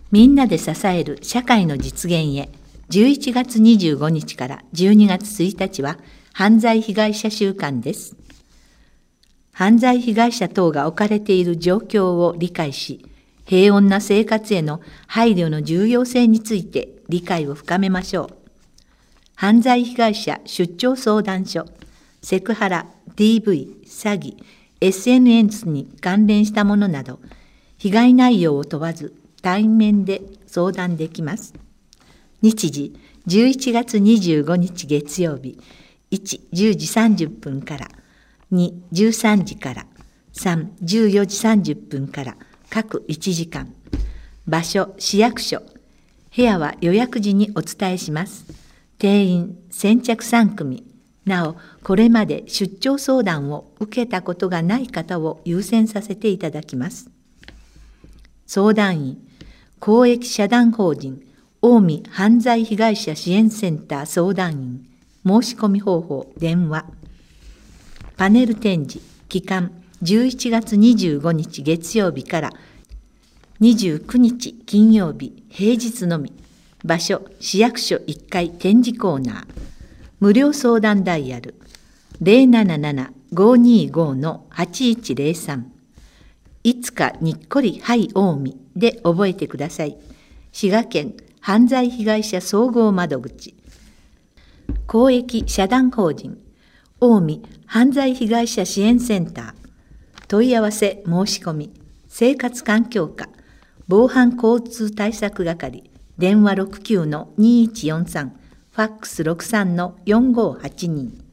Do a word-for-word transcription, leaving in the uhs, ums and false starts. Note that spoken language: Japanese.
みんなで支える社会の実現へ。じゅういちがつにじゅうごにちからじゅうにがつついたちは犯罪被害者週間です。犯罪被害者等が置かれている状況を理解し、平穏な生活への配慮の重要性について理解を深めましょう。犯罪被害者出張相談所、セクハラ、ディーブイ、詐欺、エスエヌエス に関連したものなど、被害内容を問わず対面で相談できます。日時、じゅういちがつにじゅうごにち月曜日、いち、じゅうじさんじゅっぷんから、に、じゅうさんじから、さん、じゅうよじさんじゅっぷんから各いちじかん。場所、市役所。部屋は予約時にお伝えします。定員、先着さんくみ。なお、これまで出張相談を受けたことがない方を優先させていただきます。相談員、公益社団法人、近江犯罪被害者支援センター相談員、申し込み方法、電話。パネル展示、期間、じゅういちがつにじゅうごにち月曜日からにじゅうくにち金曜日、平日のみ。場所、市役所いっかい展示コーナー。無料相談ダイヤル ゼロなななな ごーにーごー はちいちゼロさん。いつかにっこりはい近江で覚えてください。滋賀県犯罪被害者総合窓口。公益社団法人近江犯罪被害者支援センター。問い合わせ申し込み、生活環境課、防犯交通対策係、電話 ろくきゅうのにいちよんさん、ファックス ろくさんのよんごーはちに。